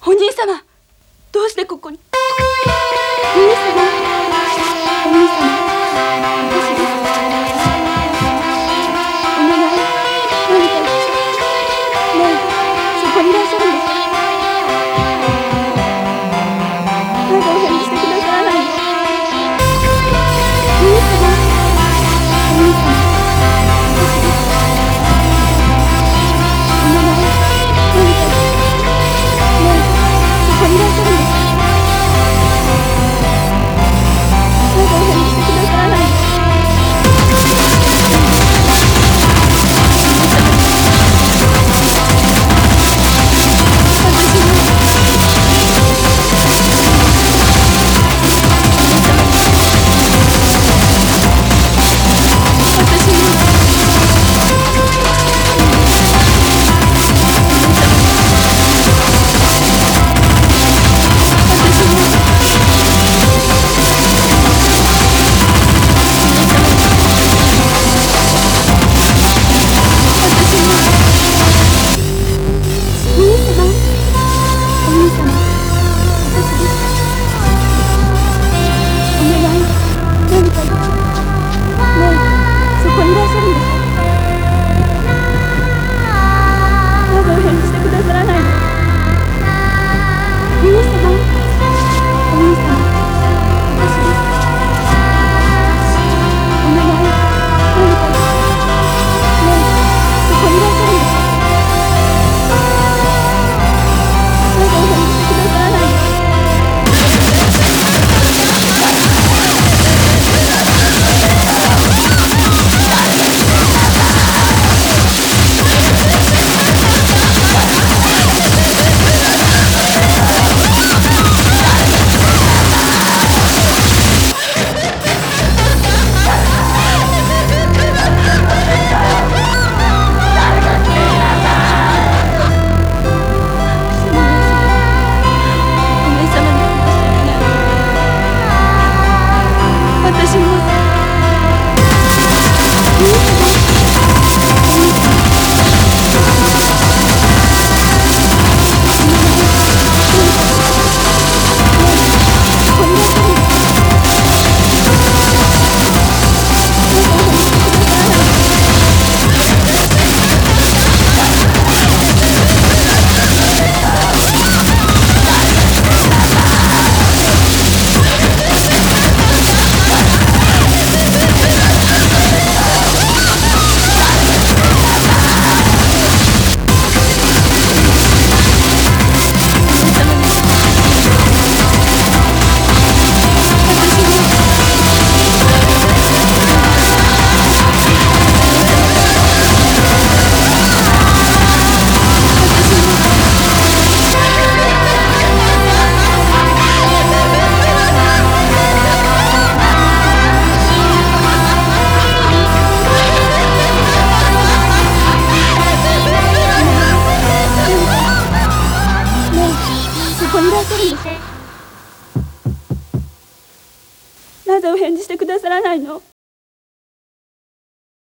お兄様、どうしてここに？お兄様、お兄様、私です。お願い、何か言って。ねえ、そこにいらっしゃるんですか？なぜお返事してくださらないの？お兄様、お兄様、私です。お願い、何か言って。ねえ、そこにいらっしゃるんですか？なぜお返事してくださらないの？なぜお返事してくださらないの？